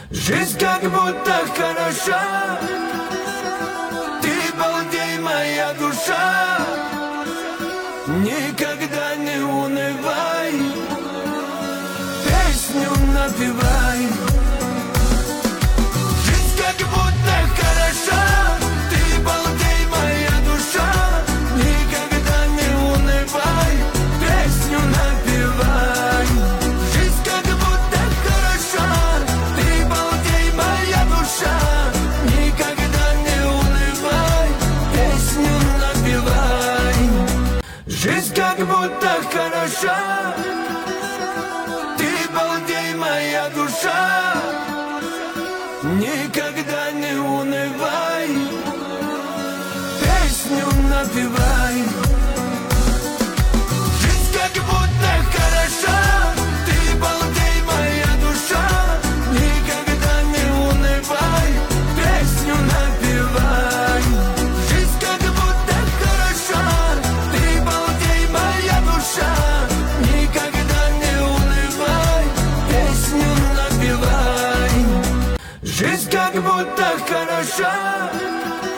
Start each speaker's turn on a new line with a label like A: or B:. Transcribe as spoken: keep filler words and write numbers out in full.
A: Жизнь как будто хороша, ты балдей, моя душа. Никогда не унывай, песню напевай. Жизнь как будто хороша, ты балдей, моя душа. Никогда не унывай, песню напевай. Жизнь как будто хороша, ты балдей, моя душа. Никогда не унывай, песню напевай. Жизнь как будто хороша, ты балдей, моя душа. Никогда не унывай, песню напевай. Жизнь как будто хороша, ты балдей, моя душа. Никогда не унывай, песню напевай. Жизнь как будто хороша, ты балдей, моя душа. Никогда не унывай, песню напевай. Жизнь как будто хороша.